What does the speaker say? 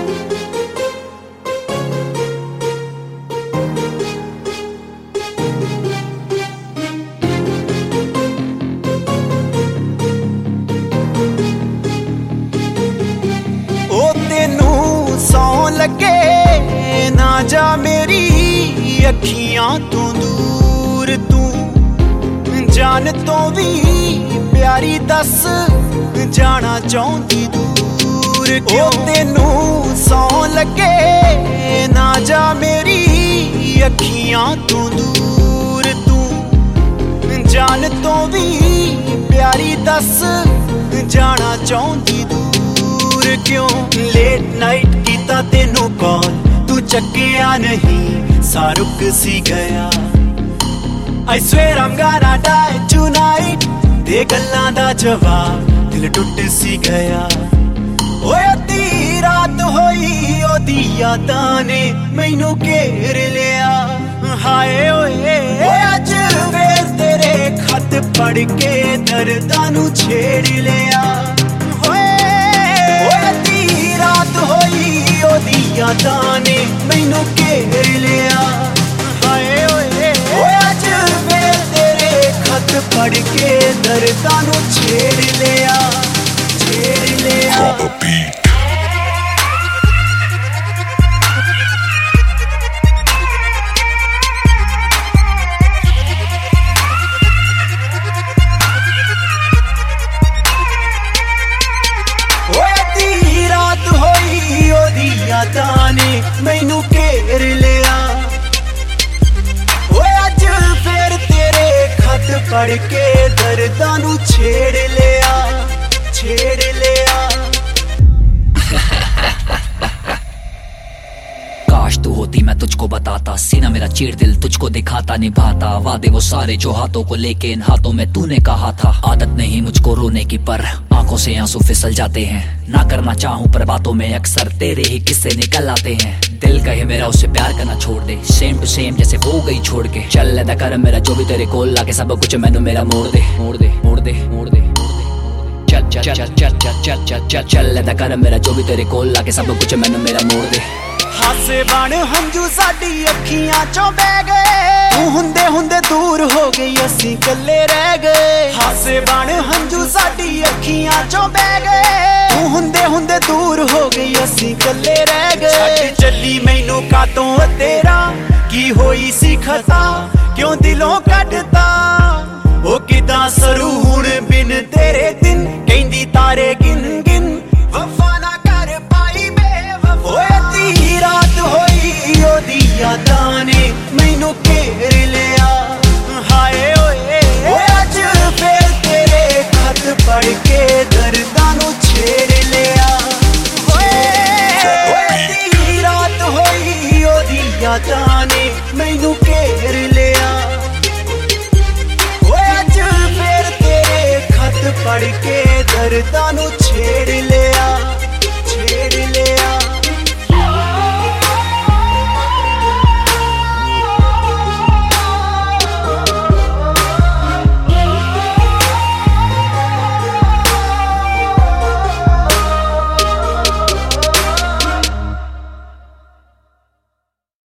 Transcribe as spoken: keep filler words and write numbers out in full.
लगे ना जा मेरी अखियां तो दूर, तू जान तो भी प्यारी दस जाना चाहती दूर क्यों? तेनू सौ लगे ना जा मेरी अखियां तो दूर, तू जान तो भी प्यारी दस जाना चाहती दूर क्यों? लेट नाइट कीता तेनू कॉल तू चक्किया नहीं, सा रुक सी गया। I swear I'm gonna die tonight, ते गल्लां दा जवाब दिल टुट सी गया। ओए अद्धी रात होई ओदी यादां ने मैनू घेर लिया। हाय ओए अज वेल तेरे खत पढ़ के दर्दां नू छेड़ लिया। रात होई ओदी यादां ने मैनू घेर लिया। हाय ओए अज वेल तेरे खत पढ़ के दर्दां नू छेड़ लिया, छेड़ लिया। यादां ने मैनू घेर लिया। ओए अज फिर तेरे खत पढ़ के दर्दां नू छेड़ लिया, छेड़ लिया। काश तू होती मैं तुझको बताता, सीना मेरा चीर दिल तुझको दिखाता निभाता। वादे वो सारे जो हाथों को लेके इन हाथों में तूने कहा था। आदत नहीं मुझको रोने की पर आंखों से आंसू फिसल जाते हैं। ना करना चाहूं पर बातों में अक्सर तेरे ही किस्से निकल आते हैं। दिल कहे मेरा उससे प्यार करना छोड़ दे, सेम टू सेम जैसे हो गई छोड़ के। चल लेदा कर मेरा जो भी तेरे कोल लाके सब कुछ मैनू मेरा मोड़ दे, मोड़ दे, मोड़ दे, मोड़ दे। चल चल चल चल चल चल चल चल चल लेदा कर मेरा जो भी तेरे कोल लाके सब कुछ मैनू मेरा मोड़ दे। हासे बन हंजू साडी अखियां चों बह गए, तू हुंदे हुंदे दूर हो गई असीं कल्ले रह गए। हासे बन हंजू साडी अखियां चों बह गए, तू हुंदे हुंदे दूर हो गई असीं कल्ले रह गए। छड्ड चली मैनू कातों तेरा की होई सी खता, क्यों दिलों कढता ओ किदां सरू हुण बिन तेरे दिन कहंदी तारे गिन गिन। वफा ना कर पाई बेवफा, ओए अद्धी रात होई ओदी यादां ने मैनू घेर लिया। हाय ओए अज फिर तेरे खत पढ़ के दर्दां नू छेड़ लिया। ओए अद्धी रात होई ओदी यादां ने मैनू घेर लिया। ओए अज फिर तेरे खत पढ़ के दर्दां नू छेड़ लिया।